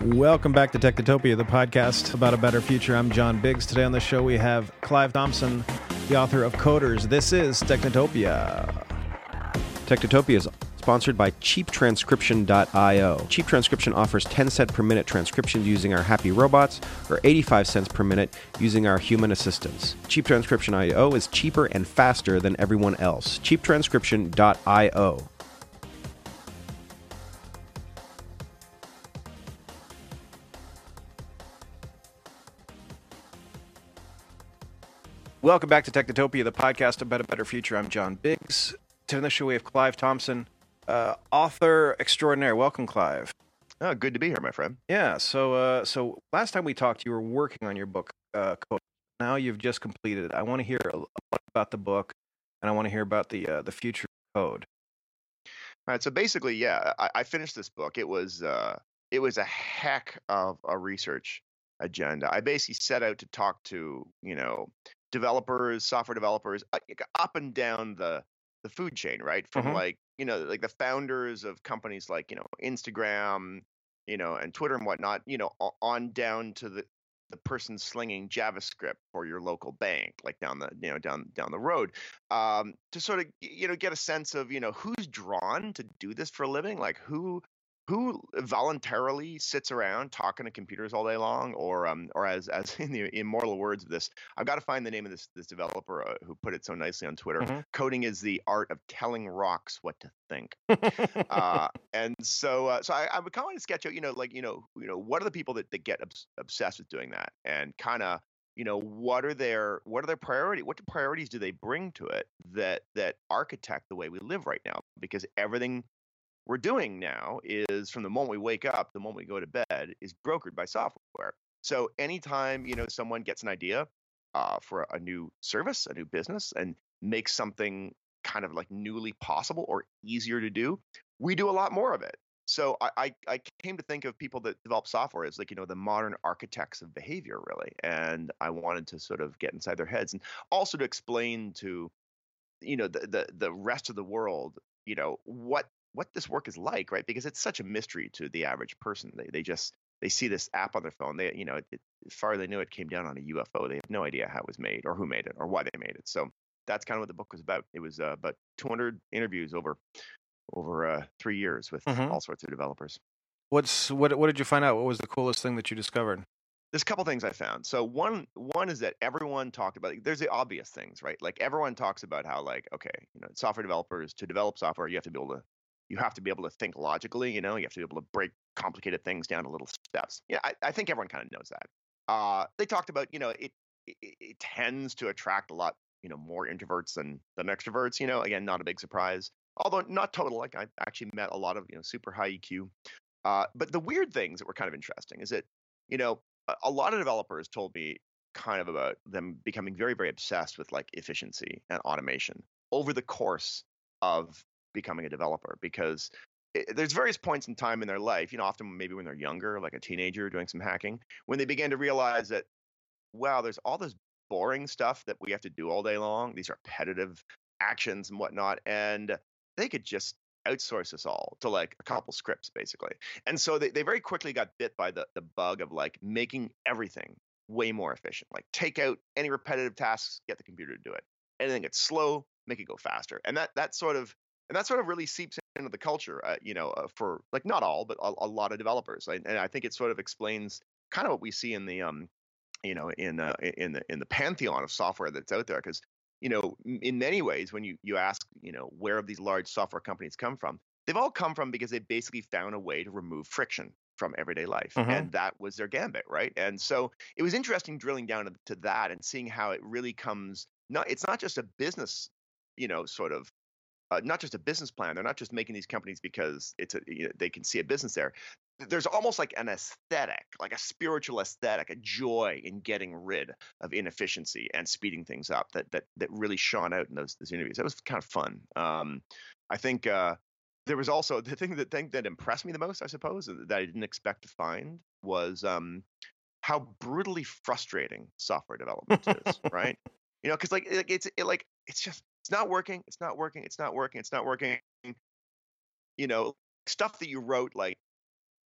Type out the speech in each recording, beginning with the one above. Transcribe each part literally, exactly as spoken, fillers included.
Welcome back to Technotopia, the podcast about a better future. I'm John Biggs. Today on the show we have Clive Thompson, the author of Coders. This is Technotopia. Technotopia is sponsored by cheap transcription dot io. Cheap Transcription offers ten cents per minute transcriptions using our happy robots, or eighty-five cents per minute using our human assistants. Cheap Transcription dot io is cheaper and faster than everyone else. cheap transcription dot io. Welcome back to Technotopia, the podcast about a better future. I'm John Biggs. Today on the show we have Clive Thompson, uh, author extraordinaire. Welcome, Clive. Oh, good to be here, my friend. Yeah, so uh, so last time we talked, you were working on your book, uh, Code. Now you've just completed it. I want to hear a lot about the book, and I want to hear about the uh, the future of code. All right, so basically, yeah, I, I finished this book. It was uh, it was a heck of a research agenda. I basically set out to talk to, you know, developers, software developers, uh, up and down the the food chain, right? From Mhm. like, you know, like the founders of companies like, you know, Instagram, you know, and Twitter and whatnot, you know, o- on down to the the person slinging JavaScript for your local bank, like down the, you know, down down the road, um, to sort of, you know, get a sense of, you know, who's drawn to do this for a living, like who who voluntarily sits around talking to computers all day long, or um, or as as in the immortal words of this, I've got to find the name of this this developer uh, who put it so nicely on Twitter. Mhm. Coding is the art of telling rocks what to think. Uh, and so, uh, so I, I would kind of sketch out, you know, like, you know, you know, what are the people that, that get obs- obsessed with doing that, and kind of, you know, what are their what are their priority? What priorities do they bring to it that that architect the way we live right now? Because everything we're doing now is, from the moment we wake up, the moment we go to bed, is brokered by software. So anytime, you know, someone gets an idea uh, for a new service, a new business, and makes something kind of like newly possible or easier to do, we do a lot more of it. So I, I, I came to think of people that develop software as, like, you know, the modern architects of behavior, really. And I wanted to sort of get inside their heads, and also to explain to, you know, the the, the rest of the world, you know, what what this work is like, right? Because it's such a mystery to the average person. They they just they see this app on their phone. They, you know, it, as far as they know, it came down on a U F O. They have no idea how it was made, or who made it, or why they made it. So that's kind of what the book was about. It was uh, about two hundred interviews over over uh, three years with Mhm. all sorts of developers. What's what? What did you find out? What was the coolest thing that you discovered? There's a couple things I found. So one one is that everyone talked about, there's the obvious things, right? Like everyone talks about how, like, okay, you know, software developers, to develop software, you have to be able to you have to be able to think logically, you know, you have to be able to break complicated things down to little steps. Yeah, I, I think everyone kind of knows that. Uh, they talked about, you know, it, it it tends to attract a lot, you know, more introverts than than extroverts, you know, again, not a big surprise. Although not total, like I actually met a lot of, you know, super high E Q. Uh, but the weird things that were kind of interesting is that, you know, a, a lot of developers told me kind of about them becoming very, very obsessed with like efficiency and automation over the course of becoming a developer, because i there's various points in time in their life, you know, often maybe when they're younger, like a teenager doing some hacking, when they began to realize that, wow, there's all this boring stuff that we have to do all day long, these repetitive actions and whatnot, and they could just outsource this all to like a couple scripts, basically. And so they, they very quickly got bit by the, the bug of like making everything way more efficient. Like take out any repetitive tasks, get the computer to do it. Anything that's slow, make it go faster. And that that sort of and that sort of really seeps into the culture, uh, you know, uh, for like not all, but a, a lot of developers. And, and I think it sort of explains kind of what we see in the um you know, in uh, in the in the pantheon of software that's out there. Because, you know, m- in many ways, when you you ask, you know, where have these large software companies come from, they've all come from because they basically found a way to remove friction from everyday life, Mhm. and that was their gambit, right? And so it was interesting drilling down to, to that and seeing how it really comes. Not It's not just a business, you know, sort of uh, not just a business plan. They're not just making these companies because it's a, you know, they can see a business there. There's almost like an aesthetic, like a spiritual aesthetic, a joy in getting rid of inefficiency and speeding things up that that that really shone out in those those interviews. That was kind of fun. Um, I think uh, there was also the thing that thing that impressed me the most, I suppose, that I didn't expect to find was um, how brutally frustrating software development is, right? You know, because like, like it's it, like it's just it's not working, it's not working, it's not working, it's not working. You know, stuff that you wrote like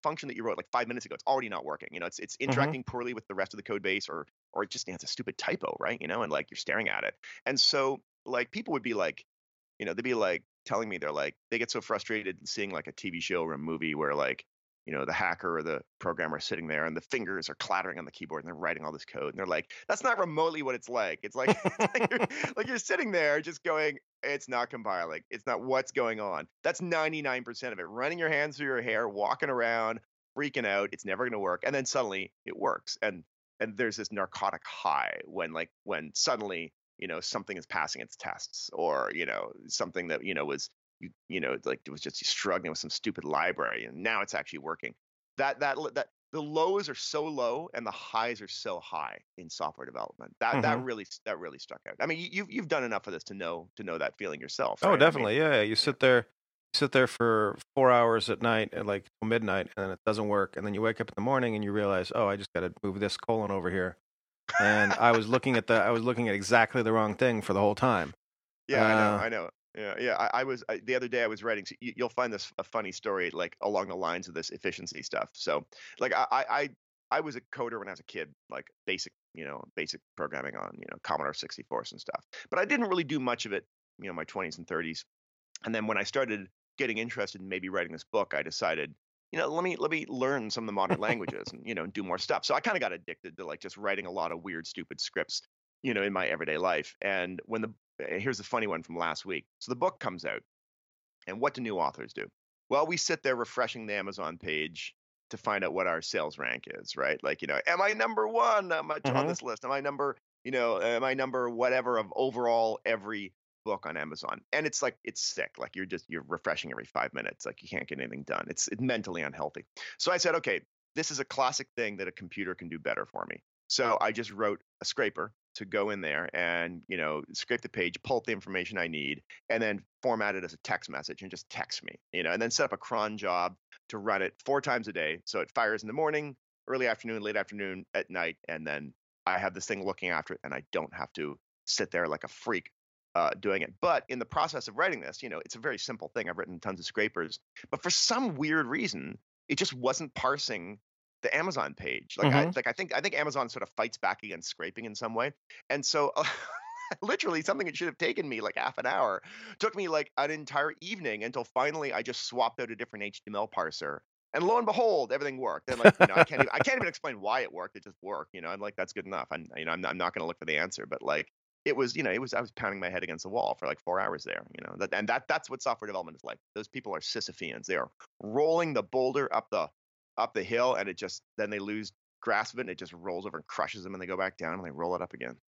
function that you wrote like five minutes ago, it's already not working. You know, it's it's interacting mm-hmm. poorly with the rest of the code base, or or it just you know, it's a stupid typo, right? You know, and like you're staring at it. And so like people would be like, you know, they'd be like telling me they're like they get so frustrated seeing like a T V show or a movie where like, you know, the hacker or the programmer is sitting there and the fingers are clattering on the keyboard and they're writing all this code. And they're like, that's not remotely what it's like. It's like, it's like, you're, like you're sitting there just going, it's not compiling. It's not what's going on. That's ninety-nine percent of it. Running your hands through your hair, walking around, freaking out. It's never going to work. And then suddenly it works. And and there's this narcotic high when like when suddenly, you know, something is passing its tests, or, you know, something that, you know, was You, you know, like it was just struggling with some stupid library, and now it's actually working. That that that the lows are so low and the highs are so high in software development. That mm-hmm. that really that really stuck out. I mean, you, you've you've done enough of this to know to know that feeling yourself. Right? Oh, definitely, I mean, yeah. You sit there, you sit there for four hours at night at like midnight, and it doesn't work, and then you wake up in the morning and you realize, oh, I just got to move this colon over here, and I was looking at the I was looking at exactly the wrong thing for the whole time. Yeah, uh, I know, I know. Yeah, yeah. I, I was I, the other day. I was writing. So you, you'll find this a funny story, like along the lines of this efficiency stuff. So, like, I, I, I was a coder when I was a kid, like basic, you know, basic programming on, you know, Commodore sixty-fours and stuff. But I didn't really do much of it, you know, my twenties and thirties. And then when I started getting interested in maybe writing this book, I decided, you know, let me let me learn some of the modern languages and, you know, do more stuff. So I kind of got addicted to like just writing a lot of weird, stupid scripts, you know, in my everyday life. And when the here's a funny one from last week. So the book comes out, and what do new authors do? Well, we sit there refreshing the Amazon page to find out what our sales rank is, right? Like, you know, am I number one am I, mm-hmm. on this list? Am I number, you know, am I number whatever of overall every book on Amazon? And it's like, it's sick. Like you're just, you're refreshing every five minutes. Like you can't get anything done. It's, it's mentally unhealthy. So I said, okay, this is a classic thing that a computer can do better for me. So I just wrote a scraper to go in there and, you know, scrape the page, pull up the information I need, and then format it as a text message and just text me, you know, and then set up a cron job to run it four times a day. So it fires in the morning, early afternoon, late afternoon, at night, and then I have this thing looking after it, and I don't have to sit there like a freak uh, doing it. But in the process of writing this, you know, it's a very simple thing. I've written tons of scrapers, but for some weird reason, it just wasn't parsing the Amazon page. Like mm-hmm. I like I think I think Amazon sort of fights back against scraping in some way. And so uh, literally something that should have taken me like half an hour took me like an entire evening until finally I just swapped out a different H T M L parser. And lo and behold, everything worked. And like, you know, I can't even I can't even explain why it worked. It just worked, you know. I'm like, that's good enough. I'm you know, I'm not, I'm not going to look for the answer, but like it was, you know, it was I was pounding my head against the wall for like four hours there, you know. That, and that that's what software development is like. Those people are Sisypheans. They are rolling the boulder up the up the hill, and it just then they lose grasp of it and it just rolls over and crushes them, and they go back down and they roll it up again.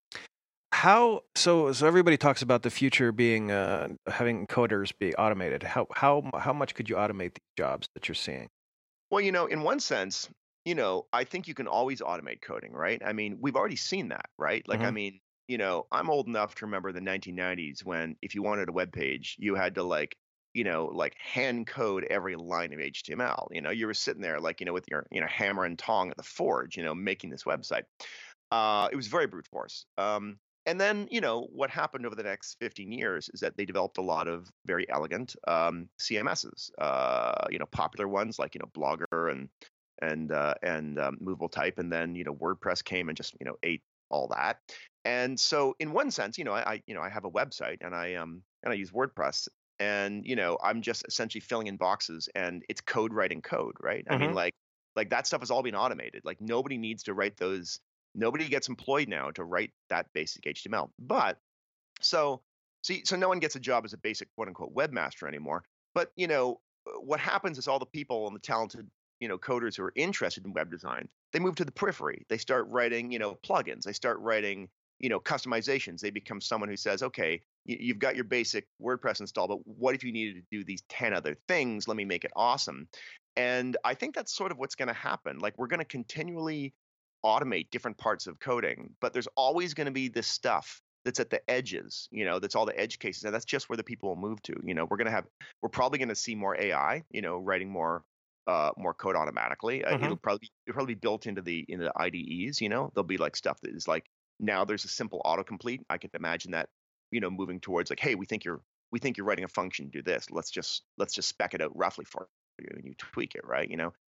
How so so everybody talks about the future being uh having coders be automated. How how how much could you automate these jobs that you're seeing? Well, you know, in one sense, you know, I think you can always automate coding, right? I mean, we've already seen that, right? Like, mm-hmm. I mean, you know, I'm old enough to remember the nineteen nineties when if you wanted a web page, you had to like you know, like hand code every line of H T M L. You know, you were sitting there like, you know, with your, you know, hammer and tong at the forge, you know, making this website. Uh, it was very brute force. Um, and then, you know, what happened over the next fifteen years is that they developed a lot of very elegant um, C M Ss, uh, you know, popular ones like, you know, Blogger and, and, uh, and um, Movable Type. And then, you know, WordPress came and just, you know, ate all that. And so in one sense, you know, I, I you know, I have a website and I, um, and I use WordPress. And, you know, I'm just essentially filling in boxes and it's code writing code, right? Mm-hmm. I mean, like, like that stuff has all been automated. Like nobody needs to write those. Nobody gets employed now to write that basic H T M L. But so, see, so no one gets a job as a basic quote unquote webmaster anymore. But, you know, what happens is all the people and the talented, you know, coders who are interested in web design, they move to the periphery. They start writing, you know, plugins. They start writing, you know, customizations. They become someone who says, okay, you've got your basic WordPress installed, but what if you needed to do these ten other things? Let me make it awesome. And I think that's sort of what's going to happen. Like we're going to continually automate different parts of coding, but there's always going to be this stuff that's at the edges, you know, that's all the edge cases. And that's just where the people will move to. You know, we're going to have, we're probably going to see more A I, you know, writing more, uh, more code automatically. Uh, mm-hmm. It'll probably, it'll probably be built into the, into the I D Es, you know, there'll be like stuff that is like, now there's a simple autocomplete. I can imagine that, you know, moving towards like, hey, we think you're we think you're writing a function, do this. Let's just let's just spec it out roughly for you and you tweak it, right? You know,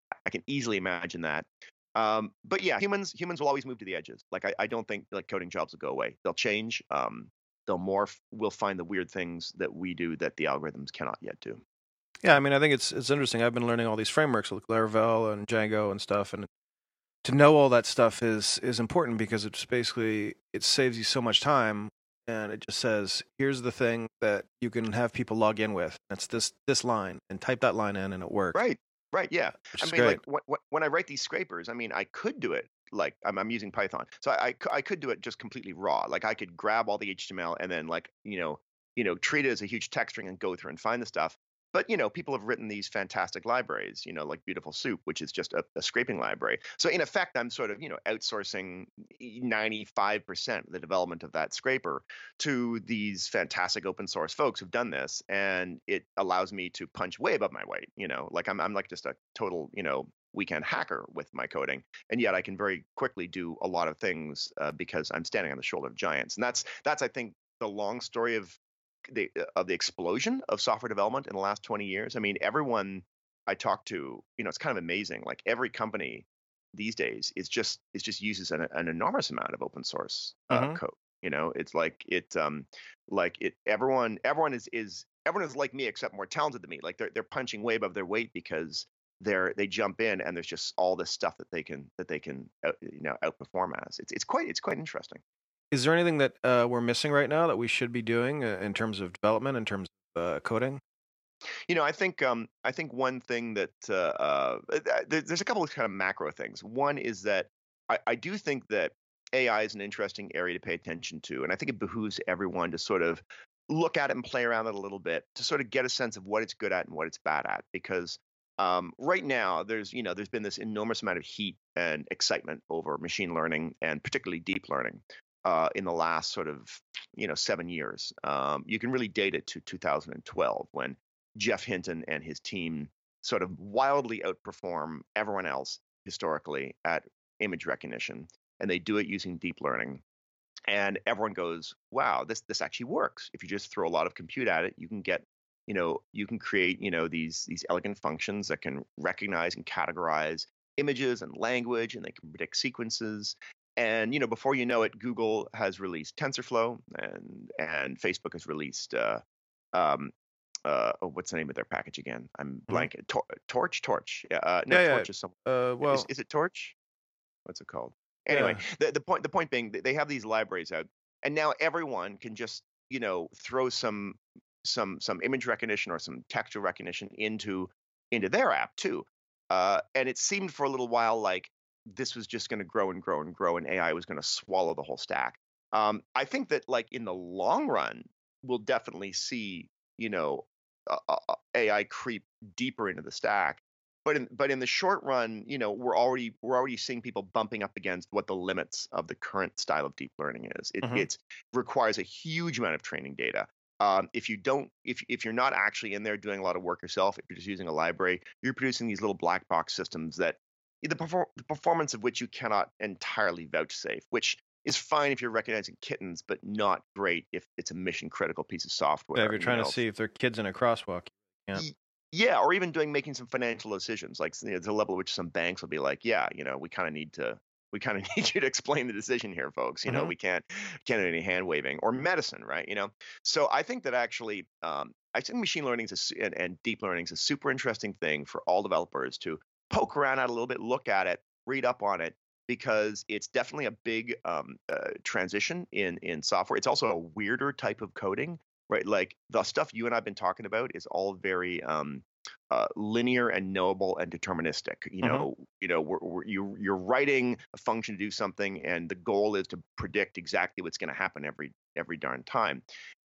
I can easily imagine that. Um, but yeah, humans humans will always move to the edges. Like I, I don't think like coding jobs will go away. They'll change. Um, they'll morph. We'll find the weird things that we do that the algorithms cannot yet do. Yeah, I mean, I think it's it's interesting. I've been learning all these frameworks like Laravel and Django and stuff, and to know all that stuff is is important because it's basically it saves you so much time, and it just says here's the thing that you can have people log in with. It's this this line, and type that line in, and it works. Right. Right. Yeah. Which I is mean, great. like wh- wh- when I write these scrapers, I mean, I could do it like I'm, I'm using Python, so I, I cou- I could do it just completely raw. Like I could grab all the H T M L and then like you know you know treat it as a huge text string and go through and find the stuff. But you know, people have written these fantastic libraries, you know, like Beautiful Soup, which is just a, a scraping library. So in effect, I'm sort of you know outsourcing ninety-five percent of the development of that scraper to these fantastic open source folks who've done this, and it allows me to punch way above my weight. You know, like I'm I'm like just a total you know weekend hacker with my coding, and yet I can very quickly do a lot of things uh, because I'm standing on the shoulder of giants, and that's that's I think the long story of the of the explosion of software development in the last twenty years. I mean, everyone I talk to, you know, it's kind of amazing. Like every company these days is just is just uses an, an enormous amount of open source uh, Mhm. code. You know, it's like it um like it everyone everyone is is everyone is like me except more talented than me. Like they're they're punching way above their weight because they're they jump in and there's just all this stuff that they can that they can out, you know outperform as. It's it's quite it's quite interesting. Is there anything that uh, we're missing right now that we should be doing uh, in terms of development, in terms of uh, coding? You know, I think um, I think one thing that uh, uh, th- there's a couple of kind of macro things. One is that I, I do think that A I is an interesting area to pay attention to, and I think it behooves everyone to sort of look at it and play around it a little bit to sort of get a sense of what it's good at and what it's bad at. Because um, right now, there's you know there's been this enormous amount of heat and excitement over machine learning and particularly deep learning uh, in the last sort of you know seven years. Um, you can really date it to two thousand twelve when Jeff Hinton and his team sort of wildly outperform everyone else historically at image recognition, and they do it using deep learning. And everyone goes, "Wow, this this actually works. If you just throw a lot of compute at it, you can get, you know, you can create, you know, these these elegant functions that can recognize and categorize images and language, and they can predict sequences." And you know, before you know it, Google has released TensorFlow, and and Facebook has released uh, um, uh, oh, what's the name of their package again? I'm Mhm. blanking. Tor- Torch, Torch. Yeah, uh, no, Yeah, yeah. Torch is some. Uh, Is well, is it Torch? What's it called? Anyway, yeah. the the point the point being that they have these libraries out, and now everyone can just you know throw some some some image recognition or some textual recognition into into their app too. Uh, and it seemed for a little while like this was just going to grow and grow and grow, and A I was going to swallow the whole stack. Um, I think that like in the long run, we'll definitely see you know uh, uh, A I creep deeper into the stack. But in but in the short run, you know, we're already we're already seeing people bumping up against what the limits of the current style of deep learning is. It Mhm. it's requires a huge amount of training data. Um, if you don't, if if you're not actually in there doing a lot of work yourself, if you're just using a library, you're producing these little black box systems that the, perfor- the performance of which you cannot entirely vouchsafe, which is fine if you're recognizing kittens, but not great if it's a mission critical piece of Yeah, software. if you're You trying to know, see if there are kids in a crosswalk, yeah. Y- yeah, or even doing making some financial decisions, like you know, the level at which some banks will be like, yeah, you know, we kind of need to, we kind of need you to explain the decision here, folks. You know, Mhm. we can't can't do any hand waving or medicine, right? You know, so I think that actually, um, I think machine learning is a, su- and, and deep learning is a super interesting thing for all developers to poke around at a little bit, look at it, read up on it. Because it's definitely a big um, uh, transition in in software. It's also a weirder type of coding, right? Like the stuff you and I've been talking about is all very um, uh, linear and knowable and deterministic. You Mhm. know, you know, we're, we're, you you're writing a function to do something, and the goal is to predict exactly what's going to happen every every darn time.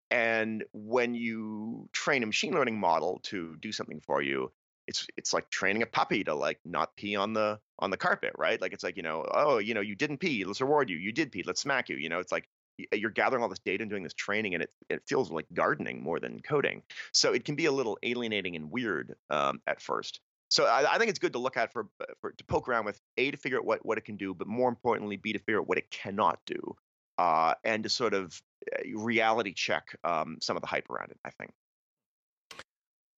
And when you train a machine learning model to do something for you, it's it's like training a puppy to like not pee on the on the carpet, right? Like it's like, you know, oh, you know, you didn't pee, let's reward you. You did pee, let's smack you. You know, it's like y- you're gathering all this data and doing this training, and it it feels like gardening more than coding. So it can be a little alienating and weird um, at first. So I, I think it's good to look at for, for to poke around with A, to figure out what what it can do, but more importantly, B, to figure out what it cannot do, uh, and to sort of uh, reality check um, some of the hype around it, I think.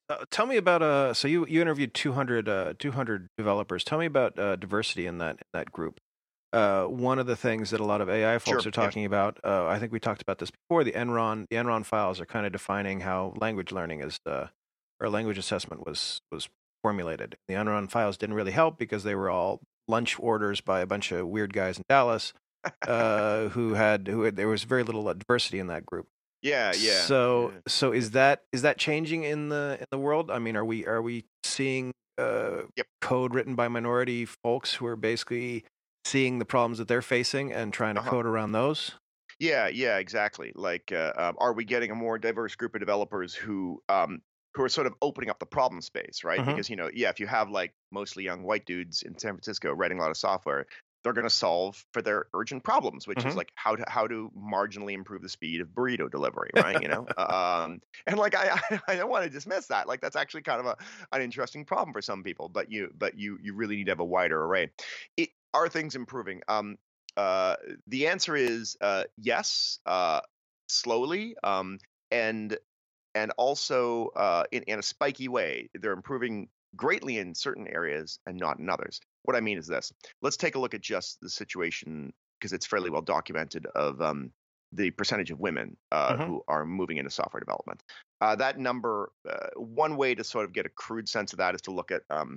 Uh, tell me about uh. So you you interviewed two hundred uh two hundred developers. Tell me about uh, diversity in that in that group. Uh, one of the things that a lot of A I Sure. folks are Yeah. talking about, uh, I think we talked about this before. The Enron the Enron files are kind of defining how language learning is, uh, or language assessment was was formulated. The Enron files didn't really help because they were all lunch orders by a bunch of weird guys in Dallas, uh, who had who had, there was very little diversity in that group. Yeah. Yeah. So yeah. so is that is that changing in the in the world? I mean, are we are we seeing uh, Yep. code written by minority folks who are basically seeing the problems that they're facing and trying to Uh-huh. code around those? Yeah, yeah, exactly. Like, uh, um, are we getting a more diverse group of developers who um, who are sort of opening up the problem space, right? Mhm. Because you know, yeah, if you have like mostly young white dudes in San Francisco writing a lot of software, they're going to solve for their urgent problems, which is Mhm. like how to how to marginally improve the speed of burrito delivery, right? You know, um, and like I I, I don't want to dismiss that. Like that's actually kind of a an interesting problem for some people, but you but you you really need to have a wider array. It, are things improving? Um, uh, the answer is uh, yes, uh, slowly, um, and and also uh, in, in a spiky way. They're improving greatly in certain areas and not in others. What I mean is this: let's take a look at just the situation because it's fairly well documented of um, the percentage of women uh, Mhm. who are moving into software development. Uh, that number, uh, one way to sort of get a crude sense of that is to look at um,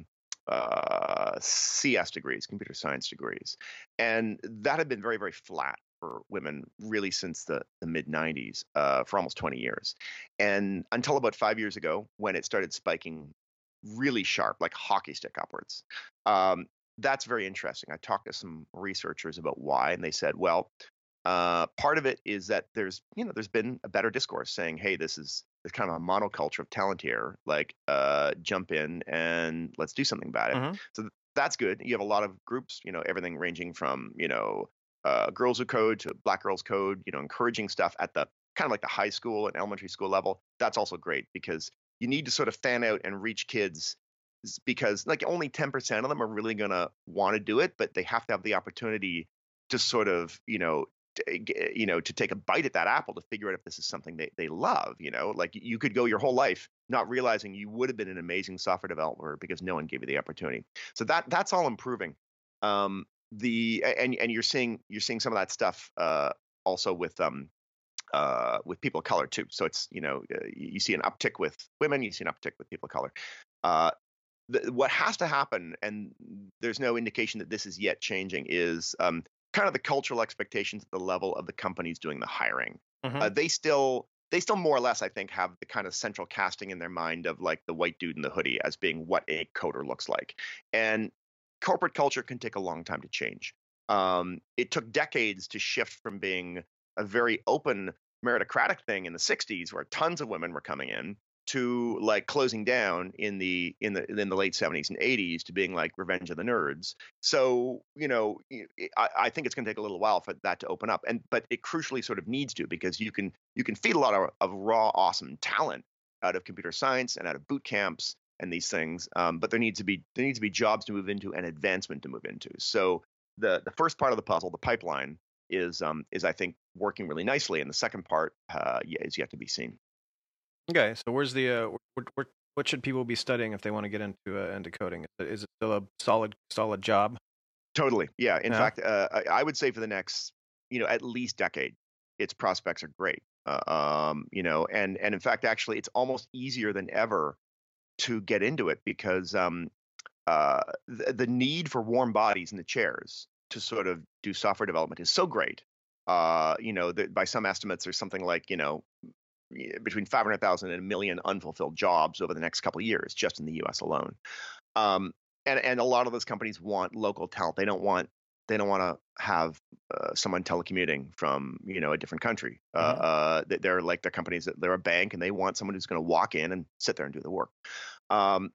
uh, C S degrees, computer science degrees, and that had been very, very flat for women really since the, the mid nineties, uh, for almost twenty years. And until about five years ago, when it started spiking really sharp, like hockey stick upwards. Um, that's very interesting. I talked to some researchers about why, and they said, well, uh, part of it is that there's, you know, there's been a better discourse saying, hey, this is this kind of a monoculture of talent here. Like, uh, jump in and let's do something about it. Mhm. So th- that's good. You have a lot of groups, you know, everything ranging from, you know, uh, girls who code to black girls code, you know, encouraging stuff at the kind of like the high school and elementary school level. That's also great because you need to sort of fan out and reach kids s- because like only ten percent of them are really going to want to do it, but they have to have the opportunity to sort of, you know, t- g- you know, to take a bite at that apple to figure out if this is something they, they love, you know, like you could go your whole life not realizing you would have been an amazing software developer because no one gave you the opportunity. So that that's all improving. Um, the and and you're seeing you're seeing some of that stuff uh, also with um uh, with people of color too. So it's you know uh, you you see an uptick with women, you see an uptick with people of color. Uh, the, what has to happen, and there's no indication that this is yet changing, is um, kind of the cultural expectations at the level of the companies doing the hiring. Uh, Mhm. they still they still more or less, I think, have the kind of central casting in their mind of like the white dude in the hoodie as being what a coder looks like. And corporate culture can take a long time to change. Um, it took decades to shift from being a very open meritocratic thing in the sixties where tons of women were coming in to like closing down in the in the in the late seventies and eighties to being like Revenge of the Nerds. So you know, I, I think it's going to take a little while for that to open up, and but it crucially sort of needs to because you can you can feed a lot of, of raw awesome talent out of computer science and out of boot camps and these things, um, but there needs to be there needs to be jobs to move into and advancement to move into. So the the first part of the puzzle, the pipeline, is um, is I think working really nicely, and the second part uh, yeah, is yet to be seen. Okay, so where's the uh, what, what what should people be studying if they want to get into uh, into coding? Is it, is it still a solid solid job? Totally, yeah. In Yeah. fact, uh, I, I would say for the next you know at least decade, its prospects are great. Uh, um, you know, and and in fact, actually, it's almost easier than ever to get into it because um, uh, the, the need for warm bodies in the chairs to sort of do software development is so great. Uh, you know, that by some estimates, there's something like you know y- between five hundred thousand and a million unfulfilled jobs over the next couple of years just in the U S alone. Um, and and a lot of those companies want local talent. They don't want they don't want to have uh, someone telecommuting from you know a different country. Uh, Mhm. uh, they- they're like the companies that they're a bank and they want someone who's going to walk in and sit there and do the work. Um,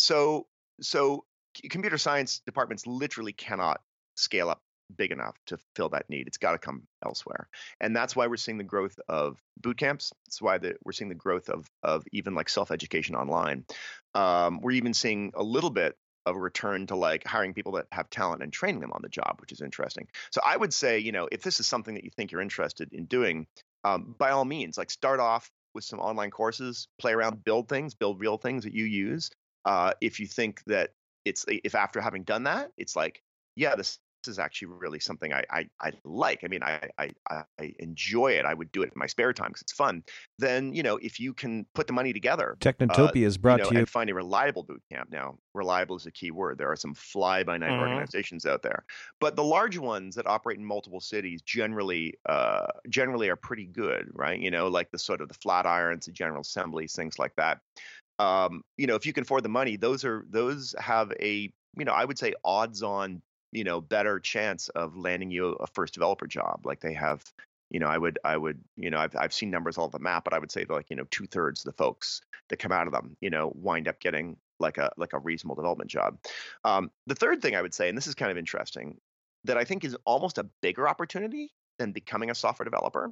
so so c- computer science departments literally cannot scale up big enough to fill that need. It's got to come elsewhere, and that's why we're seeing the growth of boot camps. That's why the, we're seeing the growth of of even like self education online. Um, we're even seeing a little bit of a return to like hiring people that have talent and training them on the job, which is interesting. So I would say, you know, if this is something that you think you're interested in doing, um, by all means, like start off with some online courses, play around, build things, build real things that you use. Uh, if you think that it's if after having done that, it's like, yeah, this, this is actually really something I I, I like. I mean, I, I I enjoy it. I would do it in my spare time because it's fun. Then, you know, if you can put the money together, Technotopia uh, is brought you know, to you. and find a reliable boot camp. Now, reliable is a key word. There are some fly-by-night Mhm. organizations out there, but the large ones that operate in multiple cities generally uh, generally are pretty good, right? You know, like the sort of the Flatirons, the General Assemblies, things like that. Um, you know, if you can afford the money, those are those have a, you know, I would say odds-on, you know, better chance of landing you a first developer job. Like they have, you know, I would, I would, you know, I've I've seen numbers all over the map, but I would say like, you know, two thirds of the folks that come out of them, you know, wind up getting like a like a reasonable development job. Um, the third thing I would say, and this is kind of interesting, that I think is almost a bigger opportunity than becoming a software developer,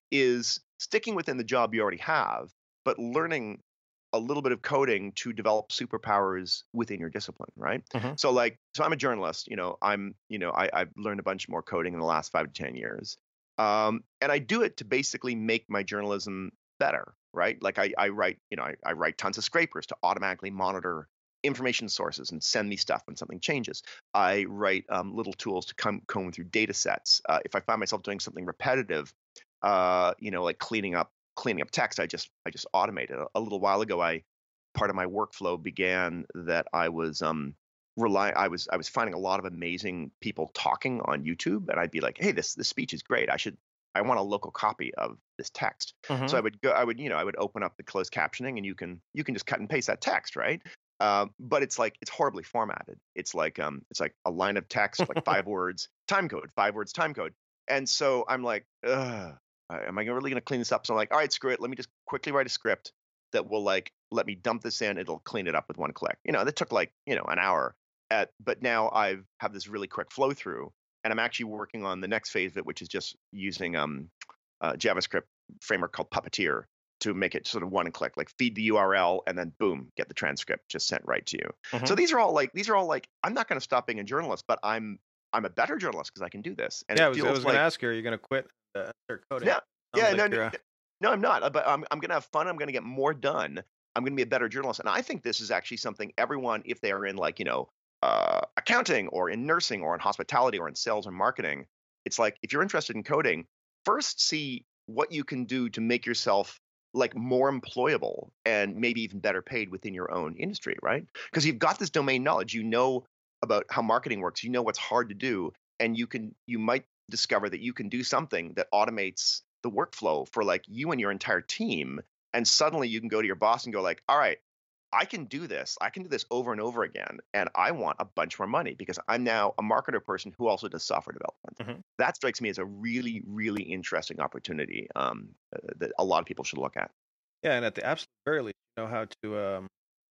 is sticking within the job you already have, but learning a little bit of coding to develop superpowers within your discipline, right? Mhm. So like, so I'm a journalist, you know, I'm, you know, I, I've learned a bunch more coding in the last five to ten years. Um, and I do it to basically make my journalism better, right? Like I, I write, you know, I, I write tons of scrapers to automatically monitor information sources and send me stuff when something changes. I write um, little tools to come comb through data sets. Uh, if I find myself doing something repetitive, uh, you know, like cleaning up cleaning up text, I just I just automated. A, a little while ago, I part of my workflow began that I was um rely I was I was finding a lot of amazing people talking on YouTube, and I'd be like, hey, this this speech is great. I should I want a local copy of this text. Mhm. So I would go I would you know I would open up the closed captioning, and you can you can just cut and paste that text, right? Um, but it's like it's horribly formatted. It's like um it's like a line of text, like five words, time code, five words, time code. And so I'm like, ugh, am I really going to clean this up? So I'm like, all right, screw it. Let me just quickly write a script that will like let me dump this in. It'll clean it up with one click. You know, that took like you know an hour. At but now I've have this really quick flow through, and I'm actually working on the next phase of it, which is just using um uh, JavaScript framework called Puppeteer to make it sort of one click, like feed the U R L and then boom, get the transcript just sent right to you. Mhm. So these are all like these are all like I'm not going to stop being a journalist, but I'm I'm a better journalist because I can do this. And Yeah, I it was, I feels was going like to ask you, are you going to quit uh, start coding? yeah, Sounds yeah, like no, you're, no, uh, no, I'm not. But I'm I'm going to have fun. I'm going to get more done. I'm going to be a better journalist, and I think this is actually something everyone, if they are in like you know uh, accounting or in nursing or in hospitality or in sales or marketing, it's like if you're interested in coding, first see what you can do to make yourself like more employable and maybe even better paid within your own industry, right? Because you've got this domain knowledge, you know about how marketing works, you know what's hard to do, and you can you might discover that you can do something that automates the workflow for like you and your entire team, and suddenly you can go to your boss and go like, all right, I can do this. I can do this over and over again, and I want a bunch more money because I'm now a marketer person who also does software development. Mhm. That strikes me as a really, really interesting opportunity um, uh, that a lot of people should look at. yeah, and at the absolute very least, you know how to um,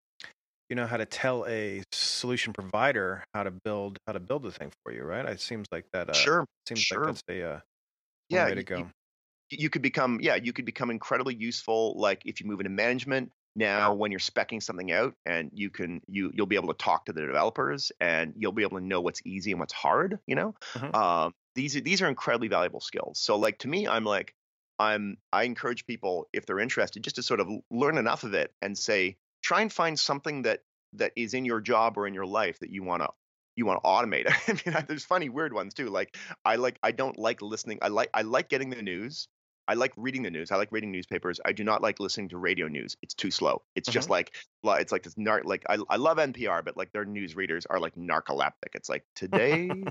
you know how to tell a solution provider how to build how to build the thing for you, right? It seems like that. Uh, Sure, seems like sure. that's a uh, one Yeah, way to you, you, go. you could become yeah you could become incredibly useful. Like if you move into management now, when you're speccing something out, and you can you you'll be able to talk to the developers, and you'll be able to know what's easy and what's hard. You know, Mhm. um, these are these are incredibly valuable skills. So like to me, I'm like I'm I encourage people if they're interested just to sort of learn enough of it and say try and find something that that is in your job or in your life that you want to you want to automate. I mean, there's funny weird ones too. Like I like I don't like listening. I like I like getting the news. I like reading the news. I like reading newspapers. I do not like listening to radio news. It's too slow. It's just Mhm. like it's like this nar- like I I love N P R, but like their news readers are like narcoleptic. It's like today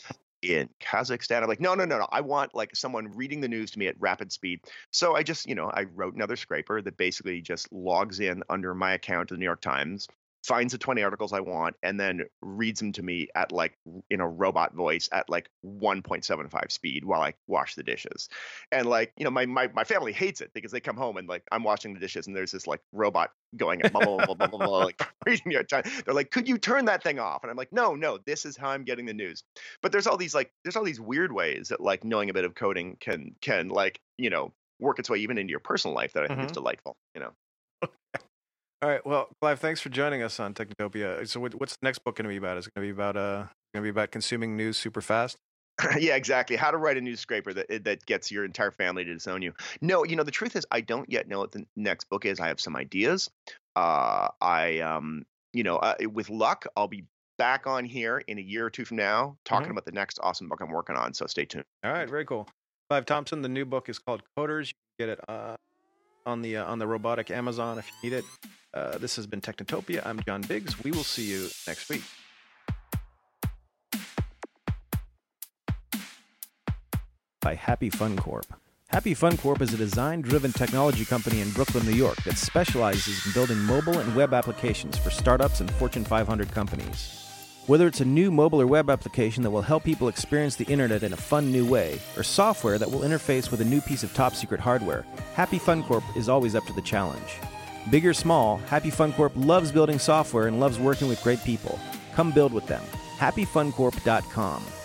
in Kazakhstan. I'm like, no, no, no, no. I want like someone reading the news to me at rapid speed. So I just, you know, I wrote another scraper that basically just logs in under my account to the New York Times, finds the twenty articles I want, and then reads them to me at like in a robot voice at like one point seven five speed while I wash the dishes. And like, you know, my my, my family hates it because they come home and like I'm washing the dishes and there's this like robot going at blah blah blah blah blah, blah like reading New York Times. They're like, could you turn that thing off? And I'm like, no, no, this is how I'm getting the news. But there's all these like there's all these weird ways that like knowing a bit of coding can can like, you know, work its way even into your personal life that I think is Mhm. delightful, you know. All right. Well, Clive, thanks for joining us on Technotopia. So, what, what's the next book going to be about? Is it going to be about uh, going to be about consuming news super fast? Yeah, exactly. How to write a news scraper that that gets your entire family to disown you. No, you know, the truth is I don't yet know what the next book is. I have some ideas. Uh, I, um, you know, uh, with luck, I'll be back on here in a year or two from now talking Mhm. about the next awesome book I'm working on. So stay tuned. All right, very cool. Clive Thompson, the new book is called Coders. You can get it uh, on the uh, on the robotic Amazon if you need it. Uh, this has been Technotopia. I'm John Biggs. We will see you next week. By Happy Fun Corp. Happy Fun Corp is a design-driven technology company in Brooklyn, New York that specializes in building mobile and web applications for startups and Fortune five hundred companies. Whether it's a new mobile or web application that will help people experience the internet in a fun new way, or software that will interface with a new piece of top-secret hardware, Happy Fun Corp is always up to the challenge. Big or small, Happy Fun Corp loves building software and loves working with great people. Come build with them. happy fun corp dot com.